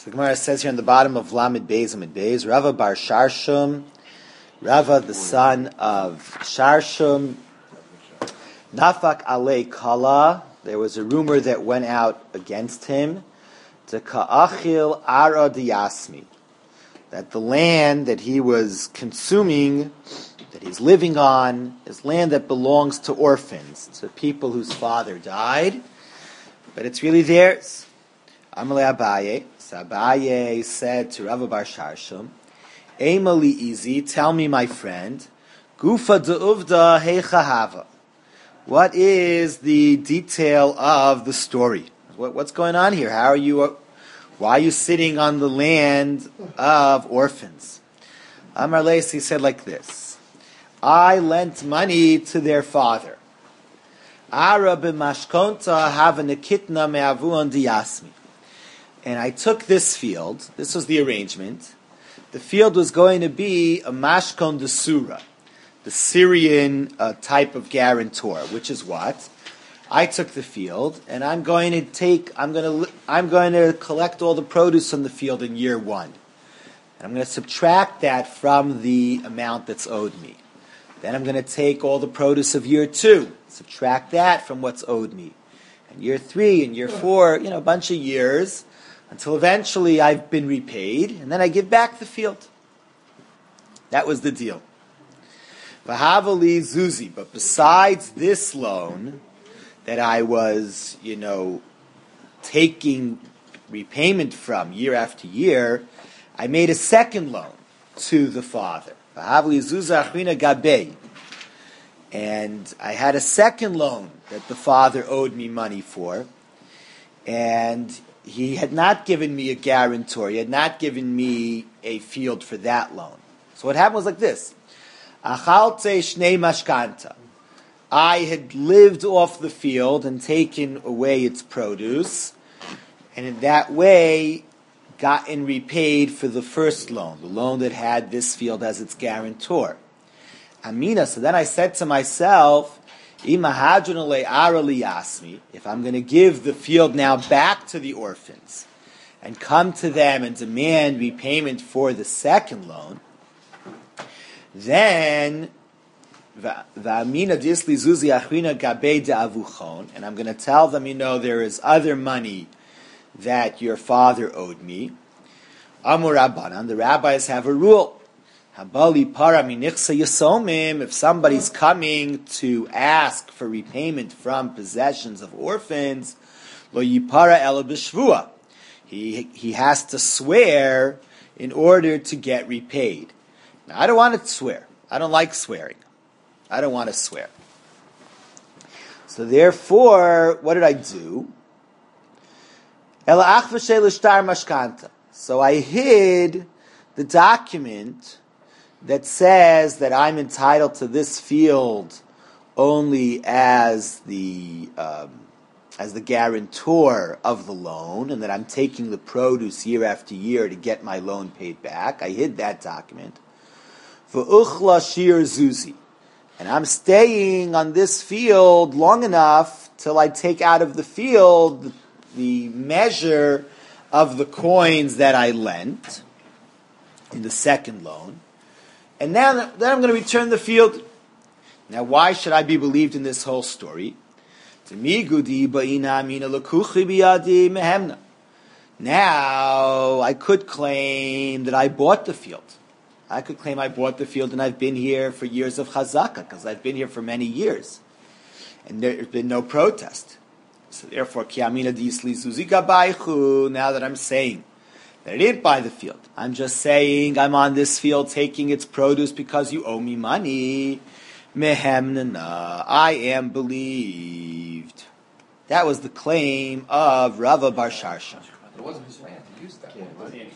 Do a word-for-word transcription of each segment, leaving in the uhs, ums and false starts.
So the Gemara says here on the bottom of Lamed Beis Amid Beis, Rava bar Sharshum, Rava the son of Sharshum, Nafak alei kala. There was a rumor that went out against him, to ka'achil ara diyasmi, that the land that he was consuming, that he's living on, is land that belongs to orphans, to people whose father died, but it's really theirs. Amalei Abaye, so Abaye said to Rava bar Sharshum, Eimali Izi, tell me, my friend, Gufa de'uvda heicha hava. What is the detail of the story? What, what's going on here? How are you? Why are you sitting on the land of orphans? Amar Leisi said like this: I lent money to their father. Ara b'mashkonta hava nekitna me'avuon diyasmi. And I took this field. This was the arrangement. The field was going to be a mashkon de surah, the Syrian uh, type of guarantor, which is what? I took the field, and I'm going to take, I'm going to, I'm going to collect all the produce from the field in year one. And I'm going to subtract that from the amount that's owed me. Then I'm going to take all the produce of year two, subtract that from what's owed me. And year three and year four, you know, a bunch of years, until eventually I've been repaid, and then I give back the field. That was the deal. V'havali zuzi, but besides this loan that I was, you know, taking repayment from year after year, I made a second loan to the father. V'havali zuza achrina gabei, and I had a second loan that the father owed me money for, and he had not given me a guarantor. He had not given me a field for that loan. So what happened was like this. Achalte shnei mashkanta. I had lived off the field and taken away its produce, and in that way gotten repaid for the first loan, the loan that had this field as its guarantor. Amina, so then I said to myself, if I'm going to give the field now back to the orphans and come to them and demand repayment for the second loan, then and I'm going to tell them, you know, there is other money that your father owed me. Amur Rabbanan, the rabbis have a rule. If somebody's coming to ask for repayment from possessions of orphans, lo yipara ela b'shvua. He he has to swear in order to get repaid. Now, I don't want to swear. I don't like swearing. I don't want to swear. So therefore, what did I do? Ela achvashe l'shtar mashkanta. So I hid the document that says that I'm entitled to this field only as the um, as the guarantor of the loan, and that I'm taking the produce year after year to get my loan paid back. I hid that document. V'uchla shir zuzi, and I'm staying on this field long enough till I take out of the field the, the measure of the coins that I lent in the second loan. And now then I'm going to return the field. Now, why should I be believed in this whole story? Now, I could claim that I bought the field. I could claim I bought the field and I've been here for years of chazaka, because I've been here for many years. And there's been no protest. So therefore, now that I'm saying that I didn't buy the field, I'm just saying I'm on this field taking its produce because you owe me money. Mehemnana, I am believed. That was the claim of Rava bar Sharshum. It wasn't his land. He used that.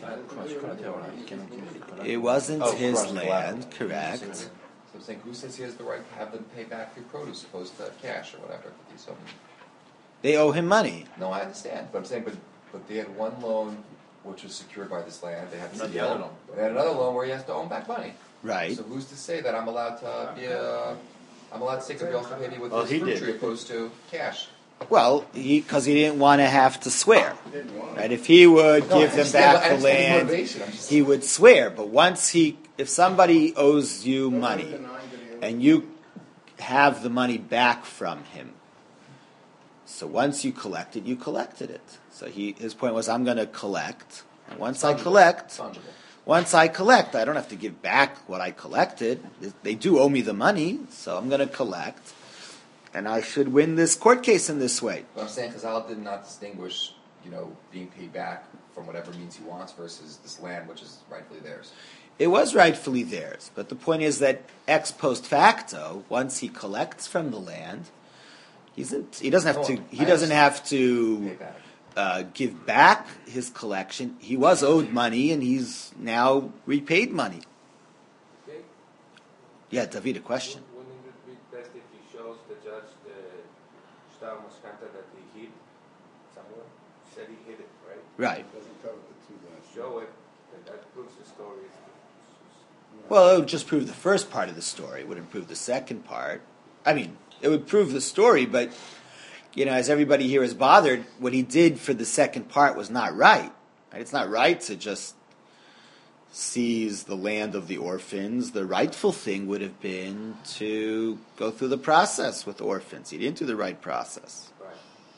It wasn't oh, his land, land, correct. So I'm saying, who says he has the right to have them pay back your produce opposed to cash or whatever? So, they owe him money. no, I understand. But I'm saying, but, but they had one loan which was secured by this land. They had Not the the other loan. They had another loan where he has to own back money. Right. So who's to say that I'm allowed to be a, I'm allowed to take a bill to pay me with Well, this he fruit did. tree opposed to cash? Well, because he, he didn't want to have to swear. Right? If he would No, give I them understand- back I the understand the land, motivation, I'm just- he would swear. But once he, if somebody owes you money and you have the money back from him, so once you collect it, you collected it. So he, his point was, I'm going to collect, and once I Fungible. collect, Fungible. once I collect, I don't have to give back what I collected. They do owe me the money, so I'm going to collect. And I should win this court case in this way. But I'm saying Chazal did not distinguish, you know, being paid back from whatever means he wants versus this land, which is rightfully theirs. It was rightfully theirs, but the point is that ex post facto, once he collects from the land, he's in, he doesn't have to. He doesn't have Pay to back. uh, give back his collection. He was owed money, and he's now repaid money. Okay. Yeah, David, a question. Wouldn't it be best if he shows the judge the Shtar Moskanta that he hid somewhere? Said he hid it, right? Right. Doesn't tell the two guys. Show it, and that proves the story. Well, it would just prove the first part of the story. It wouldn't prove the second part. I mean, it would prove the story, but, you know, as everybody here is bothered, what he did for the second part was not right. Right? It's not right to just seize the land of the orphans. The rightful thing would have been to go through the process with orphans. He didn't do the right process. Right.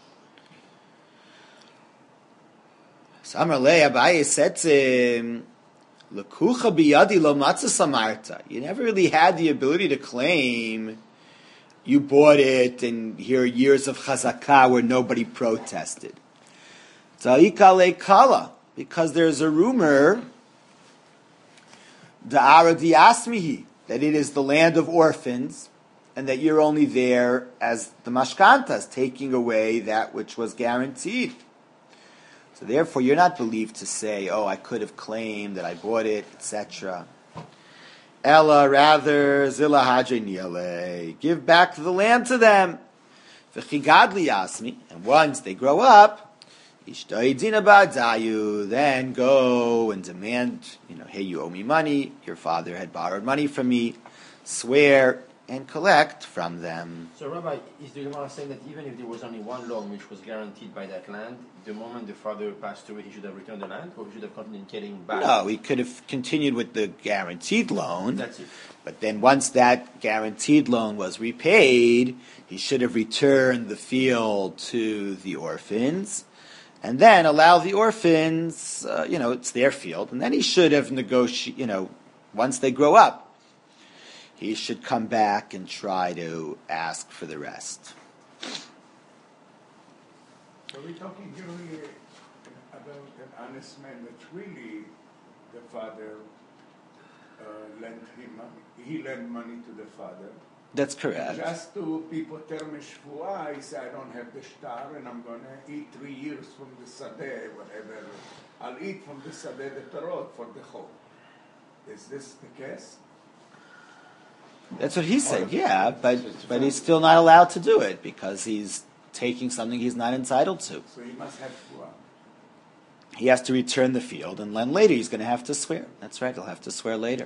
Samarlei Abaye said to him, L'kucha biyadi lo matzah samarta. You never really had the ability to claim you bought it and here are years of chazakah where nobody protested. Ta'ika le kala, because there's a rumor da'ara diasmihi, that it is the land of orphans and that you're only there as the mashkantas, taking away that which was guaranteed. So therefore, you're not believed to say, oh, I could have claimed that I bought it, et cetera. Ella, rather, zila hadre niele, give back the land to them. V'chigadli yasmi, and once they grow up, ishtoidina ba'dayu, then go and demand, you know, hey, you owe me money, your father had borrowed money from me, swear and collect from them. So, Rabbi, is the Gemara saying that even if there was only one loan which was guaranteed by that land, the moment the father passed away, he should have returned the land, or he should have continued getting back? No, he could have continued with the guaranteed loan. That's it. But then once that guaranteed loan was repaid, he should have returned the field to the orphans, and then allow the orphans, uh, you know, it's their field, and then he should have negotiated, you know, once they grow up, he should come back and try to ask for the rest. So we're talking here really about an honest man that really the father uh, lent him money. He lent money to the father. That's correct. Just to people tell me shvuah, he said, I don't have the shtar and I'm going to eat three years from the sadeh, whatever. I'll eat from the sadeh the tarot for the chol. Is this the case? That's what he said, yeah, but but he's still not allowed to do it because he's taking something he's not entitled to. So he must have shvuah. He has to return the field, and then later he's going to have to swear. That's right, he'll have to swear later.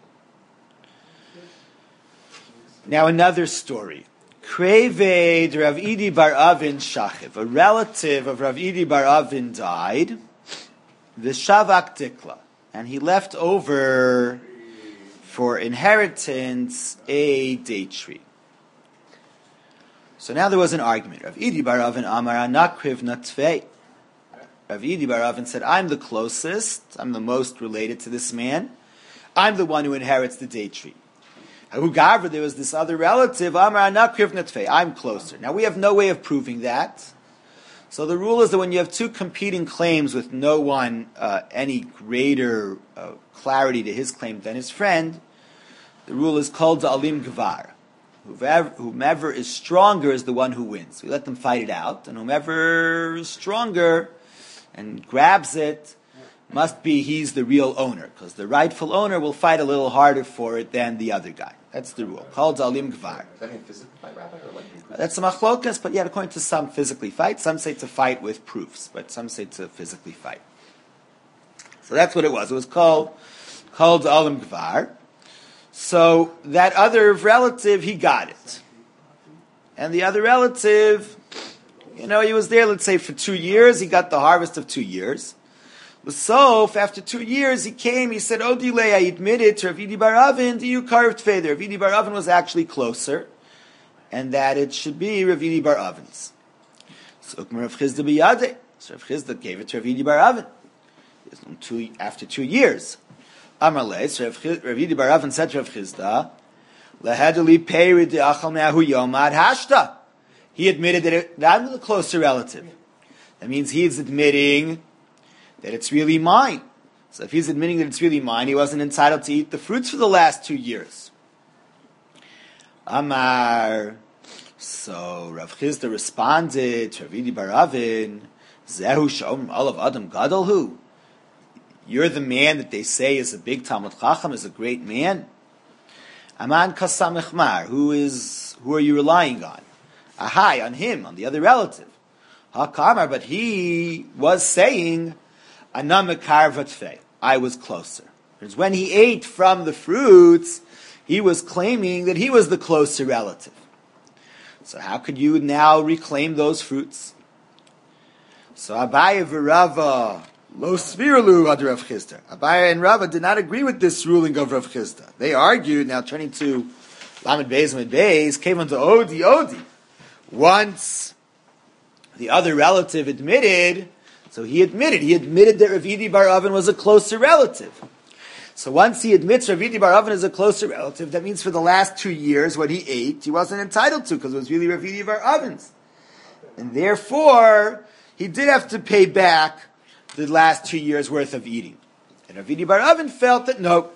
Now another story. Kreved Rav Idi Bar Avin Shachiv, a relative of Rav Idi Bar Avin died, Vishavak Dikla, and he left over for inheritance a date tree. So now there was an argument. Rav Idi Bar Avin Amar Anakriv Natvei. Rav Idi Bar Avin said, I'm the closest, I'm the most related to this man. I'm the one who inherits the date tree. However, there was this other relative, Amar Anakriv Natvei. I'm closer. Now we have no way of proving that. So the rule is that when you have two competing claims with no one uh, any greater uh, clarity to his claim than his friend, the rule is called Alim Gvar. Whoever, whomever is stronger is the one who wins. We let them fight it out, and whomever is stronger and grabs it must be he's the real owner, because the rightful owner will fight a little harder for it than the other guy. That's the rule. Called Alim Gvar. Does that mean physically fight, Rabbi, or like in prison? That's a machlokas, but yet according to some, physically fight. Some say to fight with proofs, but some say to physically fight. So that's what it was. It was called called Alim Gvar. So that other relative, he got it. And the other relative You know, he was there, let's say, for two years. He got the harvest of two years. So, after two years, he came, he said, oh, delay, I admitted to Ravidi Bar Avin, do you carved feder? Ravidi Bar Avin was actually closer, and that it should be Ravidi Bar Avin's. So, Rav Chisda b'yadeh. So, Rav Chisda gave it to Ravidi Bar Avin. Two, after two years. Amar le, so Ravidi Bar Avin said to Rav Chisda, Lehedali peirid de'achal me'ahu yomad hashta. He admitted that, it, that I'm the closer relative. That means he's admitting that it's really mine. So if he's admitting that it's really mine, he wasn't entitled to eat the fruits for the last two years. Amar. So Rav Chisda responded to Ravidi Bar Avin, Zehu shom olav adam gadol hu. You're the man that they say is a big Talmud Chacham, is a great man. Aman kasamech mar. Who is? Who are you relying on? Ahai, on him, on the other relative. Hakamar, but he was saying, Anamekar vatfei. I was closer. Because when he ate from the fruits, he was claiming that he was the closer relative. So how could you now reclaim those fruits? So Abaye v'Rava lo svirlu ad Rav Chisda. Abaye and Rava did not agree with this ruling of Rav Chisda. They argued. Now turning to Lamed Beis Lamed Beis, came on to Odi Odi. Once the other relative admitted, so he admitted, he admitted that Ravidi Bar Avin was a closer relative. So once he admits Ravidi Bar Avin is a closer relative, that means for the last two years what he ate, he wasn't entitled to because it was really Ravidi Bar Avin's. And therefore, he did have to pay back the last two years worth of eating. And Ravidi Bar Avin felt that no.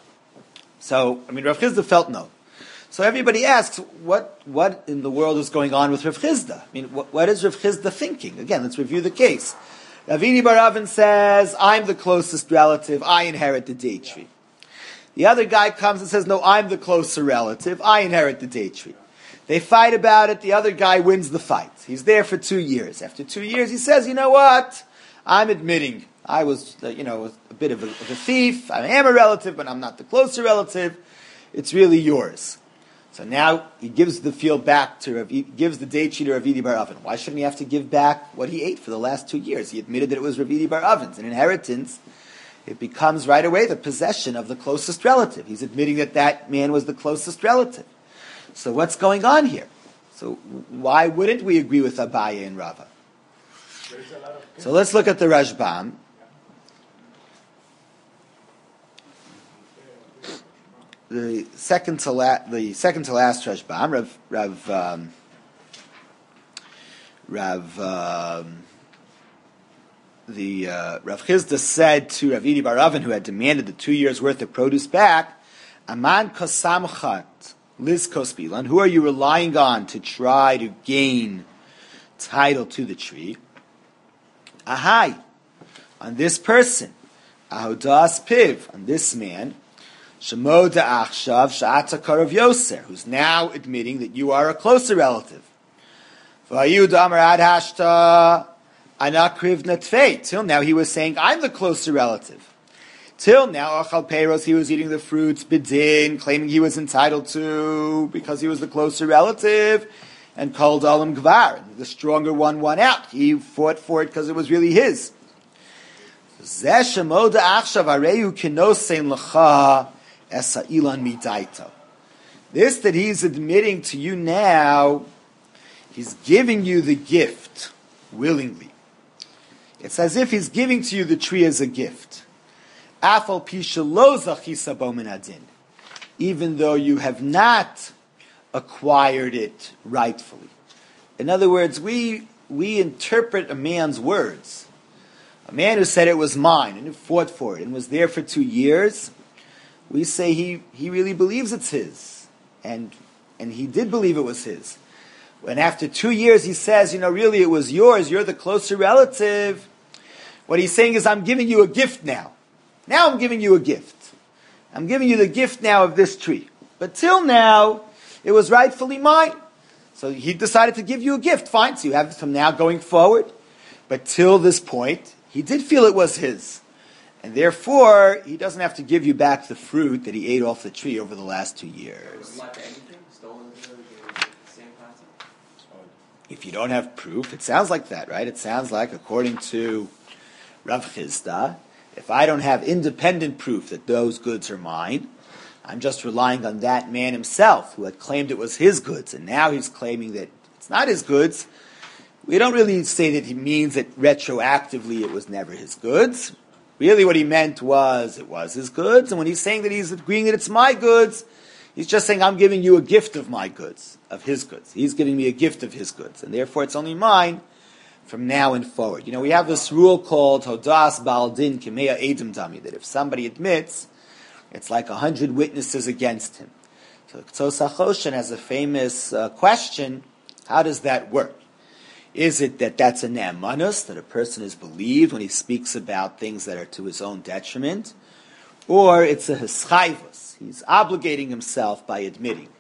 So, I mean, Rav Chisda felt no. So everybody asks, what what in the world is going on with Rav Chisda? I mean, what, what is Rav Chisda thinking? Again, let's review the case. Ravidi Bar Avin says, I'm the closest relative, I inherit the date tree. The other guy comes and says, no, I'm the closer relative, I inherit the date tree. They fight about it, the other guy wins the fight. He's there for two years. After two years, he says, you know what? I'm admitting, I was, uh, you know, a bit of a, of a thief, I am a relative, but I'm not the closer relative. It's really yours. So now he gives the field back to Rav, he gives the date sheet to Ravidi Bar Avin. Why shouldn't he have to give back what he ate for the last two years? He admitted that it was Ravidi Bar Avin's. An inheritance, it becomes right away the possession of the closest relative. He's admitting that that man was the closest relative. So what's going on here? So why wouldn't we agree with Abaye and Rava? So let's look at the Rashbam. The second to la- the second to last Rashbam, Rav Rav um, Rav um, the uh, Rav Chisda said to Ravidi Bar Avin, who had demanded the two years worth of produce back, Aman kosamchat liz kospilan. Who are you relying on to try to gain title to the tree? Ahai, on this person, ahodas piv, on this man. Shemo da'achshav sha'ata karav yoser, who's now admitting that you are a closer relative. V'ayu da'amar ad hashta anakriv natvei. Till now he was saying, I'm the closer relative. Till now, achal peiros, he was eating the fruits, bidin, claiming he was entitled to, because he was the closer relative, and called alam gvar. The stronger one won out. He fought for it because it was really his. Zeh shemo da'achshav areyu kinosein l'cha Esa ilan midaito. This that he's admitting to you now, he's giving you the gift willingly. It's as if he's giving to you the tree as a gift. Afal pisha lo zachisa bo min hadin. Even though you have not acquired it rightfully. In other words, we we interpret a man's words. A man who said it was mine and who fought for it and was there for two years, we say he, he really believes it's his. And and he did believe it was his. When after two years he says, you know, really it was yours, you're the closer relative, what he's saying is, I'm giving you a gift now. Now I'm giving you a gift. I'm giving you the gift now of this tree. But till now, it was rightfully mine. So he decided to give you a gift. Fine, so you have it from now going forward. But till this point, he did feel it was his. And therefore, he doesn't have to give you back the fruit that he ate off the tree over the last two years. if you don't have proof, it sounds like that, right? It sounds like, according to Rav Chisda, if I don't have independent proof that those goods are mine, I'm just relying on that man himself who had claimed it was his goods, and now he's claiming that it's not his goods. We don't really say that he means that retroactively it was never his goods. Really what he meant was it was his goods, and when he's saying that he's agreeing that it's my goods, he's just saying I'm giving you a gift of my goods, of his goods. He's giving me a gift of his goods, and therefore it's only mine from now and forward. You know, we have this rule called Hodas Baal Din Kimea Edim Dami, that if somebody admits, it's like a hundred witnesses against him. So Tzos HaChoshen has a famous uh, question, how does that work? Is it that that's a ne'emanus, that a person is believed when he speaks about things that are to his own detriment? Or it's a hischayvus, he's obligating himself by admitting.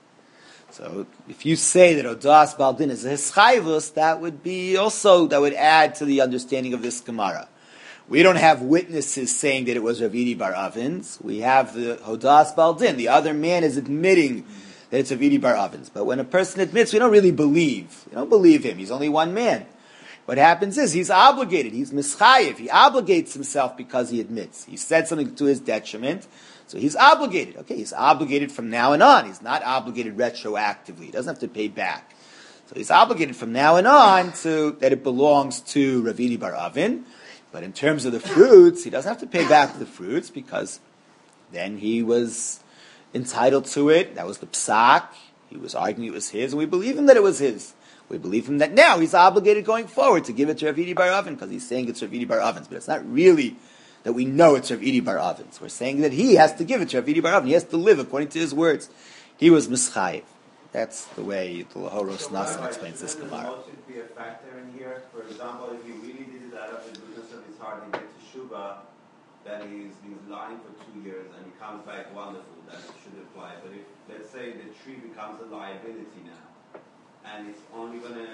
So if you say that Odas Baldin is a hischayvus, that would be also, that would add to the understanding of this Gemara. We don't have witnesses saying that it was Ravidi Bar Avins. We have the Hodas Baldin. The other man is admitting that it's Ravidi Bar Avins. But when a person admits, we don't really believe. We don't believe him. He's only one man. What happens is he's obligated. He's mischayev. He obligates himself because he admits. He said something to his detriment, so he's obligated. Okay, he's obligated from now and on. He's not obligated retroactively. He doesn't have to pay back. So he's obligated from now and on to that it belongs to Ravidi Bar Avin. But in terms of the fruits, he doesn't have to pay back the fruits because then he was entitled to it. That was the psak. He was arguing it was his, and we believe him that it was his. We believe him that now he's obligated going forward to give it to Ravidi Bar Avin because he's saying it's Ravidi Bar Avin's. But it's not really that we know it's Ravidi Bar Avin's. We're saying that he has to give it to Ravidi Bar Avin. He has to live according to his words. He was mischayev. That's the way the Lahoros so Nasan explains this Gemara. Should be a factor in here. For example, if he really did it out of the goodness of his heart and get to Shuvah, that he's been lying for two years and he comes back wonderful, that should apply. But if, let's say, the tree becomes a liability now, and it's only going to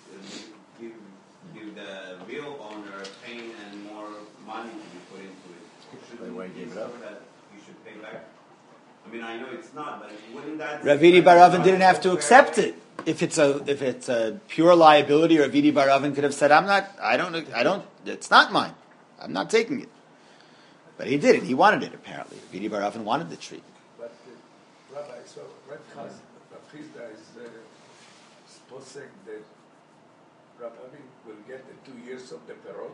give, give the real owner pain and more money to be put into it, shouldn't it be so that you should pay back? I mean, I know it's not, but wouldn't that... Ravidi Bar Avin didn't have to accept it. If it's a if it's a pure liability, Ravidi Bar Avin could have said, "I'm not. I don't. I don't. It's not mine. I'm not taking it." But he did it. He wanted it. Apparently, Ravidi Bar Avin wanted the tree. But uh, Rabbi, so Rav Chisda is uh, supposing that Rav Avin will get the two years of the perot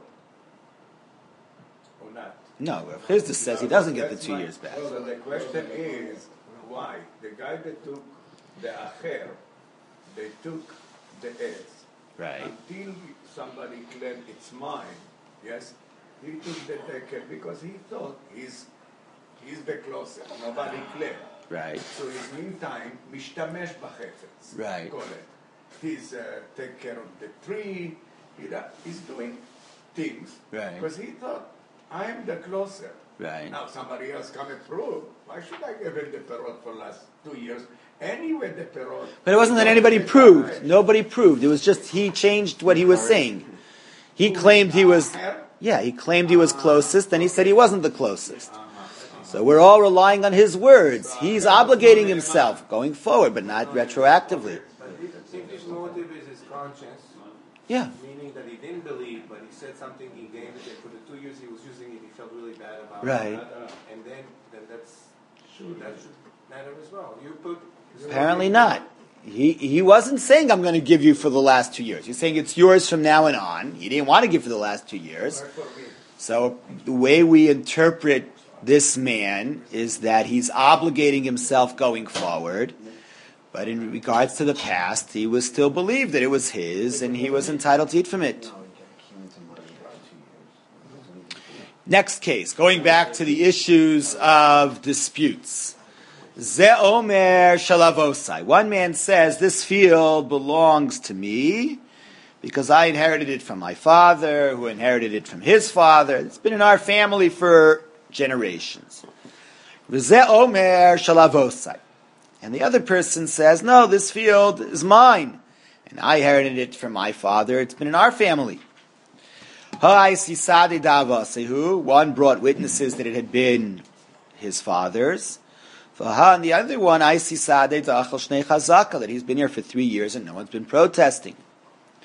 or not? No, Rav Chisda says he doesn't get the That's two my- years back. Well, the question is why the guy that took the acher, they took the edge. Right. Until somebody claimed it's mine, yes, he took the taker because he thought he's he's the closet. Nobody claimed. Right. So in meantime, mishtamesh b'chefetz. Right. Call it. He's uh, take care of the tree. He, da- he's doing things. Right. Because he thought I'm the closer. Right. Now somebody else come and prove. Why should I give him the perot for last two years? Anyway, the perot. But it wasn't that anybody proved. Nobody proved. It was just he changed what he was saying. He claimed he was. Yeah, he claimed he was closest, and he said he wasn't the closest. So we're all relying on his words. He's obligating himself going forward, but not retroactively. But if his motive is his conscience, Yeah. meaning that he didn't believe, but he said something, he gave it, and for the two years he was using it, he felt really bad about Right. it. And then, then that's, that should matter as well. You put... Apparently not. He he wasn't saying I'm going to give you for the last two years. He's saying it's yours from now and on. He didn't want to give for the last two years. So the way we interpret this man is that he's obligating himself going forward. But in regards to the past, he was still believed that it was his and he was entitled to eat from it. Next case, going back to the issues of disputes. Ze omer shalavosai. One man says, this field belongs to me because I inherited it from my father, who inherited it from his father. It's been in our family for generations. Ze omer shalavosai. And the other person says, no, this field is mine. And I inherited it from my father. It's been in our family. One brought witnesses that it had been his father's. And the other one, that he's been here for three years and no one's been protesting.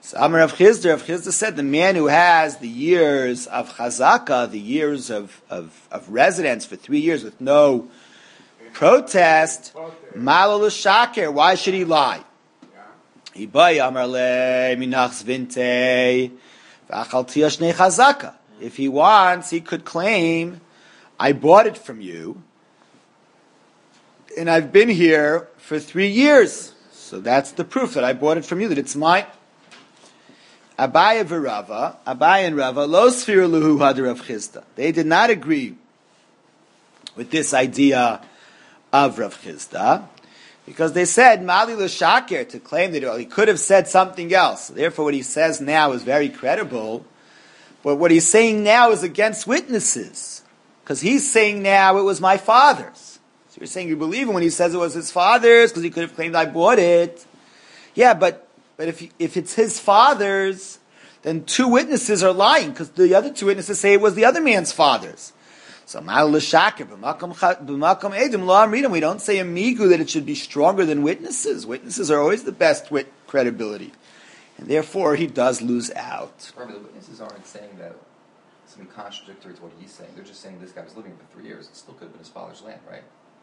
So Amar Rav Chisda, Rav Chisda said the man who has the years of chazaka, the years of, of, of residence for three years with no protest, malal shaker, why should he lie? If he wants, he could claim, I bought it from you, and I've been here for three years. So that's the proof that I bought it from you, that it's mine. Abaya v'Rava, Abaya and Rava, lo sfir luhu had Rav Chisda. They did not agree with this idea of Rav Chisda, because they said, Mali l'shakir, to claim that well, he could have said something else. Therefore, what he says now is very credible, but what he's saying now is against witnesses, because he's saying now it was my father's. So you're saying you believe him when he says it was his father's, because he could have claimed I bought it. Yeah, but But if if it's his father's, then two witnesses are lying, because the other two witnesses say it was the other man's father's. So we don't say amigu that it should be stronger than witnesses. Witnesses are always the best wit credibility, and therefore he does lose out. Remember, the witnesses aren't saying that something contradictory to what he's saying. They're just saying this guy was living for three years. It still could have been his father's land, right?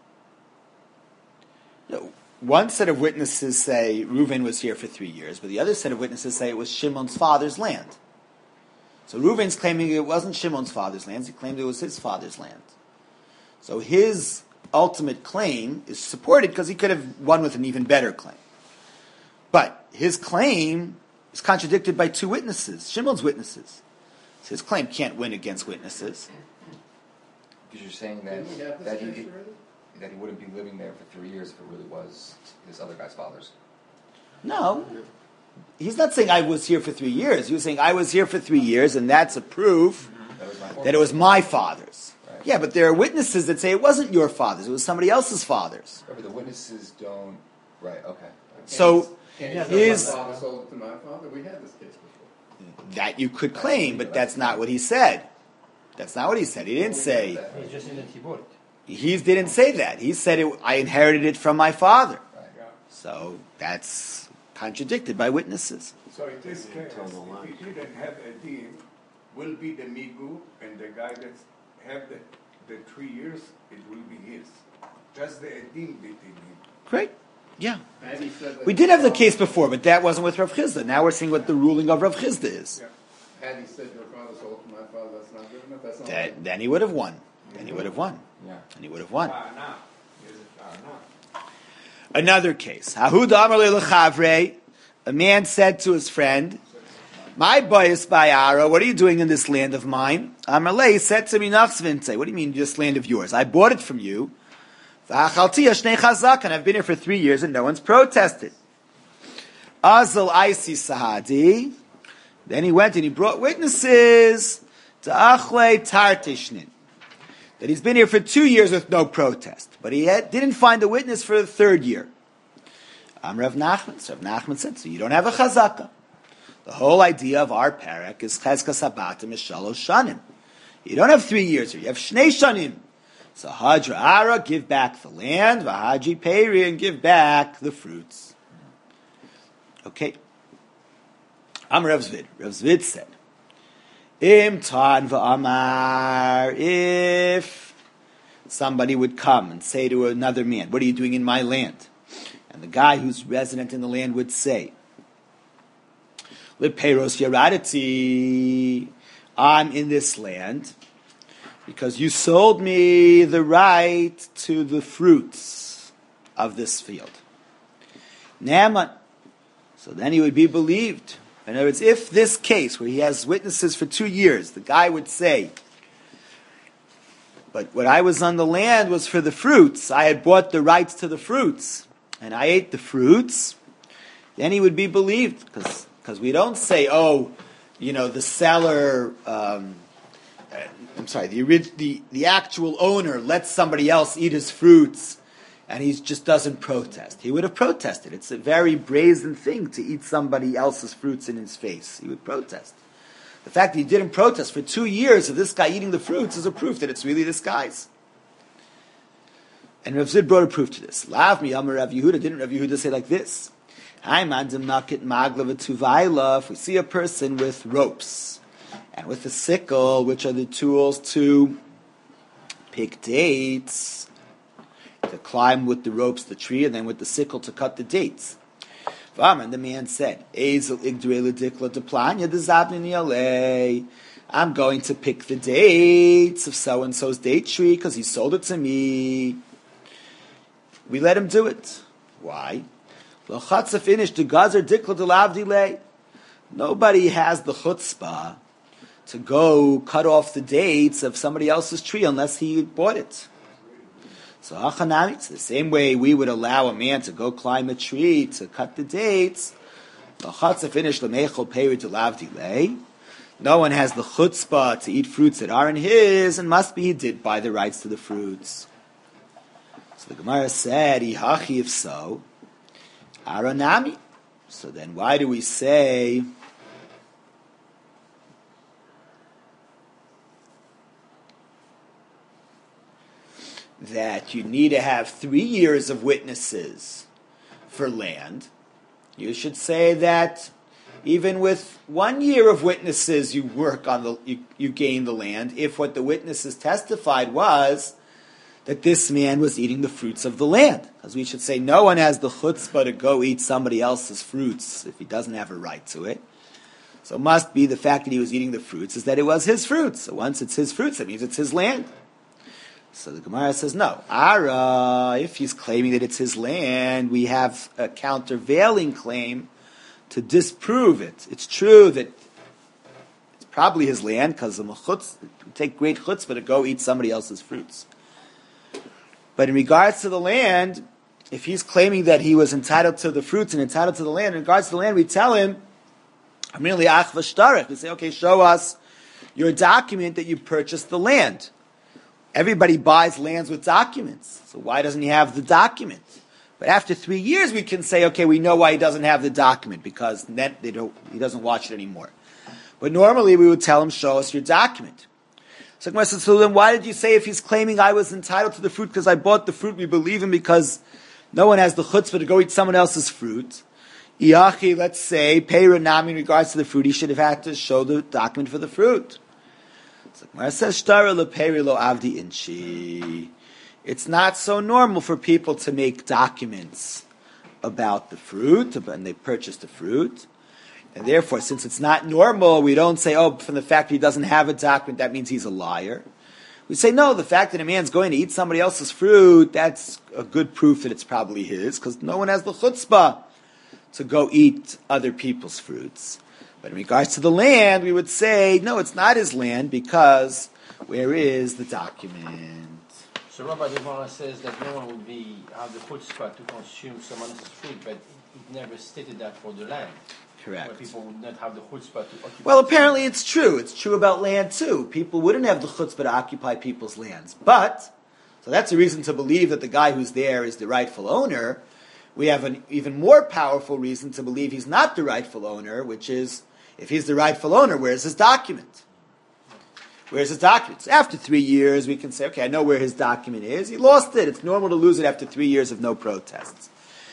No. One set of witnesses say Reuven was here for three years, but the other set of witnesses say it was Shimon's father's land. So Reuven's claiming it wasn't Shimon's father's land, he claimed it was his father's land. So his ultimate claim is supported because he could have won with an even better claim. But his claim is contradicted by two witnesses, Shimon's witnesses. So his claim can't win against witnesses. Because you're saying that, that he... that he wouldn't be living there for three years if it really was this other guy's father's. No. He's not saying I was here for three years. He was saying I was here for three years, and that's a proof that, that it was my father's. Right. Yeah, but there are witnesses that say it wasn't your father's, it was somebody else's father's. Right, but the witnesses don't... Right, okay. So, Can't his... my father sold it to my father? We had this case before. That you could claim, but that's not what he said. That's not what he said. He didn't say... He's just in the Tibur. He didn't say that. He said it, I inherited it from my father. Right. Yeah. So that's contradicted by witnesses. So in this case, if he didn't have a dean, will be the migu, and the guy that have the, the three years, it will be his. Just the edim between him. Great. Yeah. And he said that We did have the case before, but that wasn't with Rav Chisda. Now we're seeing what the ruling of Rav Chisda is. Yeah. Had he said your father sold to my father, that's not good enough. That's not That, good. then he would have won. Then he would have won. Yeah. And he would have won. Ah, nah. Is it ah, nah? Another case. Hahuda Amar Lechavre. A man said to his friend, my boyas bayara, what are you doing in this land of mine? Amalei said to me, Nachsvinte, what do you mean this land of yours? I bought it from you. And I've been here for three years and no one's protested. Azal Aisi Sahadi. Then he went and he brought witnesses to Achle Tartishnin. That he's been here for two years with no protest. But he had, didn't find a witness for the third year. I'm Rav Nachman. So Rav Nachman said, so you don't have a chazaka. The whole idea of our parak is chezkas habatim is shalosh shanim. You don't have three years here. You have shnei shanim. So hadra ara, give back the land. Vahaji peri, and give back the fruits. Okay. I'm Rav Zvid. Rav Zvid said, Im tan v'amar, if somebody would come and say to another man, what are you doing in my land? And the guy who's resident in the land would say, Liperos yaradati, I'm in this land because you sold me the right to the fruits of this field. Naaman. So then he would be believed. In other words, if this case where he has witnesses for two years, the guy would say, but what I was on the land was for the fruits. I had bought the rights to the fruits, and I ate the fruits, then he would be believed. Because because we don't say, oh, you know, the seller, um, I'm sorry, the, the the actual owner lets somebody else eat his fruits, and he just doesn't protest. He would have protested. It's a very brazen thing to eat somebody else's fruits in his face. He would protest. The fact that he didn't protest for two years of this guy eating the fruits is a proof that it's really this guy's. And Rav Zid brought a proof to this. Lav mi Amar Rav Yehuda. Didn't Rav Yehuda say like this? If we see a person with ropes and with a sickle, which are the tools to pick dates, to climb with the ropes the tree, and then with the sickle to cut the dates. And the man said, I'm going to pick the dates of so-and-so's date tree because he sold it to me. We let him do it. Why? Finished the gazer dikla de lavdile. Nobody has the chutzpah to go cut off the dates of somebody else's tree unless he bought it. So achanami, it's the same way we would allow a man to go climb a tree to cut the dates. Finished the mechol peri de lavdile. No one has the chutzpah to eat fruits that aren't his, and must be he did buy the rights to the fruits. So the Gemara said, Ihachi, if so, Aranami. So then why do we say that you need to have three years of witnesses for land? You should say that even with one year of witnesses, you work on the, you, you gain the land, if what the witnesses testified was that this man was eating the fruits of the land. Because we should say no one has the chutzpah to go eat somebody else's fruits if he doesn't have a right to it. So it must be the fact that he was eating the fruits is that it was his fruits. So once it's his fruits, it means it's his land. So the Gemara says, no. Ara, if he's claiming that it's his land, we have a countervailing claim to disprove it. It's true that it's probably his land because it would take great chutzpah to go eat somebody else's fruits. But in regards to the land, if he's claiming that he was entitled to the fruits and entitled to the land, in regards to the land, we tell him, we say, okay, show us your document that you purchased the land. Everybody buys lands with documents, so why doesn't he have the document? But after three years, we can say, okay, we know why he doesn't have the document, because then they don't, he doesn't watch it anymore. But normally, we would tell him, show us your document. So Gemara says, so then why did you say if he's claiming I was entitled to the fruit because I bought the fruit, we believe him because no one has the chutzpah to go eat someone else's fruit? Iachi, let's say, Peira Nami in regards to the fruit, he should have had to show the document for the fruit. So Gemara says, Shtara lo Peira lo avdi inchi. It's not so normal for people to make documents about the fruit, and they purchase the fruit. And therefore, since it's not normal, we don't say, oh, from the fact that he doesn't have a document, that means he's a liar. We say, no, the fact that a man's going to eat somebody else's fruit, that's a good proof that it's probably his, because no one has the chutzpah to go eat other people's fruits. But in regards to the land, we would say, no, it's not his land, because where is the document? So Rabbi Devara says that no one would be have the chutzpah to consume someone else's fruit, but it never stated that for the land. Correct. Where people would not have the chutzpah to occupy. Well, apparently it's true. It's true about land too. People wouldn't have the chutzpah to occupy people's lands. But, so that's a reason to believe that the guy who's there is the rightful owner. We have an even more powerful reason to believe he's not the rightful owner, which is, if he's the rightful owner, where's his document? Where's his document? So after three years, we can say, okay, I know where his document is. He lost it. It's normal to lose it after three years of no protests.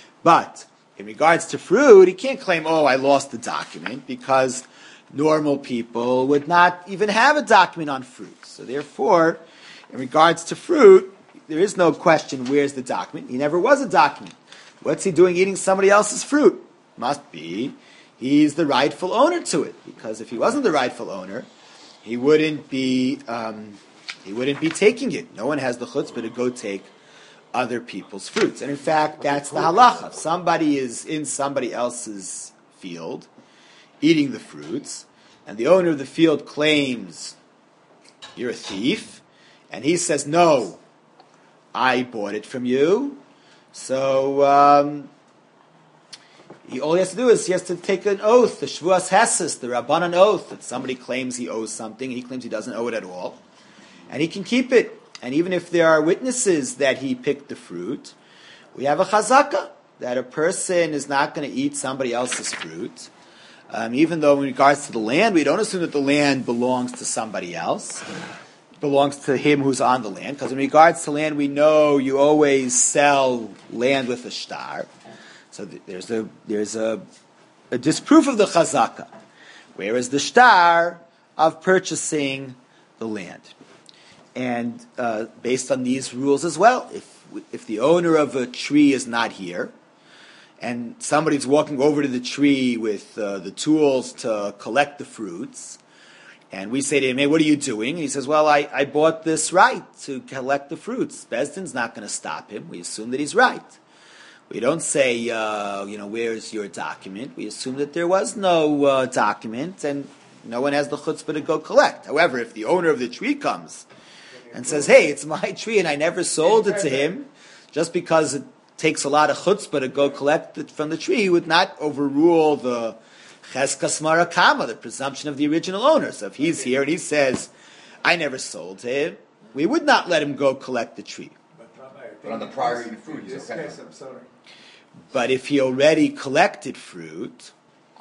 But in regards to fruit, he can't claim, oh, I lost the document, because normal people would not even have a document on fruit. So therefore, in regards to fruit, there is no question where's the document. He never was a document. What's he doing eating somebody else's fruit? Must be he's the rightful owner to it, because if he wasn't the rightful owner, he wouldn't be um, he wouldn't be taking it. No one has the chutzpah to go take other people's fruits. And in fact, that's the halacha. If somebody is in somebody else's field eating the fruits, and the owner of the field claims, you're a thief, and he says, no, I bought it from you, so um, he, all he has to do is he has to take an oath, the Shvuas Heses, the Rabbanan oath, that somebody claims he owes something, he claims he doesn't owe it at all, and he can keep it. And even if there are witnesses that he picked the fruit, we have a chazaka, that a person is not going to eat somebody else's fruit. Um, even though in regards to the land, we don't assume that the land belongs to somebody else. It belongs to him who's on the land. Because in regards to land, we know you always sell land with a shtar. So th- there's a there's a, a disproof of the chazaka, whereas the shtar of purchasing the land. And uh, based on these rules as well, if if the owner of a tree is not here, and somebody's walking over to the tree with uh, the tools to collect the fruits, and we say to him, hey, what are you doing? And he says, well, I, I bought this right to collect the fruits. Bezdin's not going to stop him. We assume that he's right. We don't say, uh, you know, where's your document? We assume that there was no uh, document, and no one has the chutzpah to go collect. However, if the owner of the tree comes and says, hey, it's my tree and I never sold it to him, just because it takes a lot of chutzpah to go collect it from the tree, he would not overrule the cheskas marakama, the presumption of the original owner. So if he's here and he says, I never sold him, we would not let him go collect the tree. But, Rabbi, I But on the think prior this- eaten fruit, in he's this okay. case, I'm sorry. But if he already collected fruit,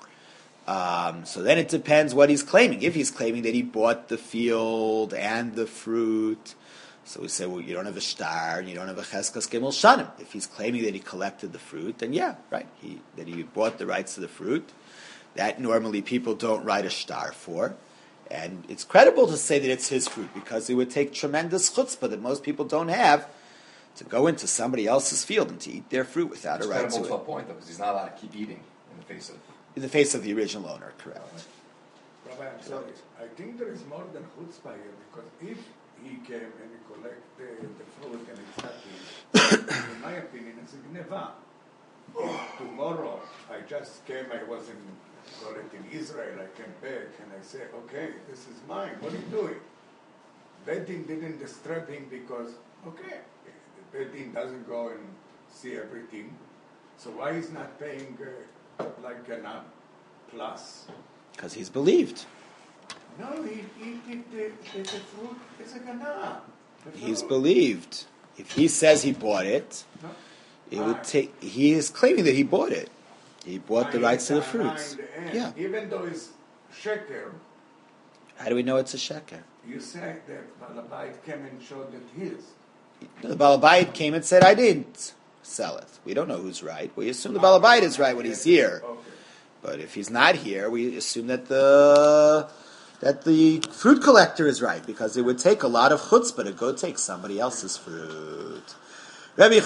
um, so then it depends what he's claiming. If he's claiming that he bought the field and the fruit, so we say, well, you don't have a shtar and you don't have a cheskas gimel shanim. If he's claiming that he collected the fruit, then yeah, right, he, that he bought the rights to the fruit. That normally people don't write a shtar for. And it's credible to say that it's his fruit, because it would take tremendous chutzpah that most people don't have to go into somebody else's field and to eat their fruit without It's a right credible to to a it. point, though, because he's not allowed to keep eating in the face of. In the face of the original owner, correct. Rabbi, I'm sorry. I think there is more than chutzpah here, because if he came and he collected the fruit and it's not his, in my opinion, it's a gneva. If tomorrow I just came, I was in, call it in Israel, I came back and I say, okay, this is mine, what are you doing? Bedin didn't disturb him because, okay, the Bedin doesn't go and see everything, so why he's not paying uh, like an uh, plus? Because he's believed. No, he, he, he, the, the, the fruit is a gana. He's believed. If he says he bought it, No. it would take. He is claiming that he bought it. He bought the rights to the fruits. Yeah. Even though it's sheker, How do we know it's a sheker? you say that Balabait came and showed that his. The Balabait came and said, I didn't sell it. We don't know who's right. We assume the Balabait is right when he's here. Okay. But if he's not here, we assume that the that the fruit collector is right, because it would take a lot of chutzpah to go take somebody else's fruit. Rabbi